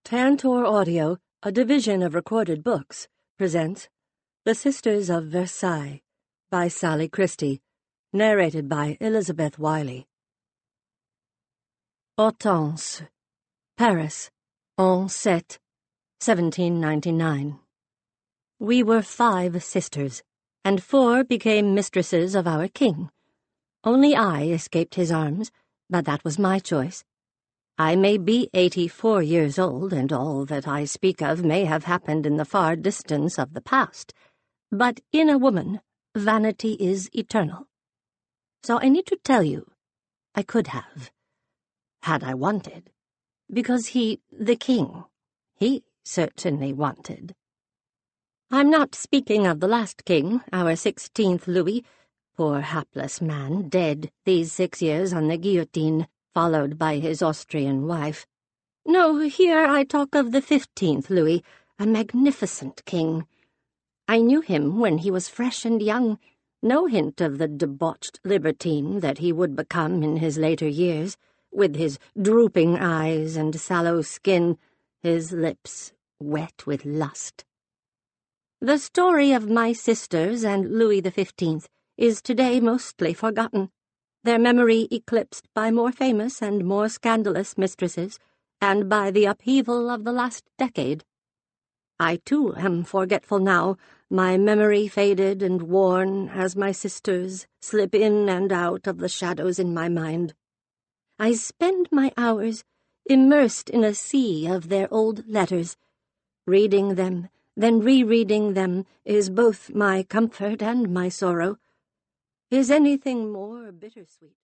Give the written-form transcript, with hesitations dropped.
Tantor Audio, a division of Recorded Books, presents The Sisters of Versailles by Sally Christie, narrated by Elizabeth Wiley. Hortense, Paris, en Sept, 1799. We were 5 sisters, and 4 became mistresses of our king. Only I escaped his arms, but that was my choice. I may be 84 years old, and all that I speak of may have happened in the far distance of the past, but in a woman, vanity is eternal. So I need to tell you, I could have, had I wanted, because he, the king, he certainly wanted. I'm not speaking of the last king, our 16th Louis, poor hapless man, dead these 6 years on the guillotine, followed by his Austrian wife. No, here I talk of the 15th Louis, a magnificent king. I knew him when he was fresh and young, no hint of the debauched libertine that he would become in his later years, with his drooping eyes and sallow skin, his lips wet with lust. The story of my sisters and Louis XV is today mostly forgotten, their memory eclipsed by more famous and more scandalous mistresses, and by the upheaval of the last decade. I, too, am forgetful now, my memory faded and worn as my sisters slip in and out of the shadows in my mind. I spend my hours immersed in a sea of their old letters. Reading them, then rereading them, is both my comfort and my sorrow. Is anything more bittersweet?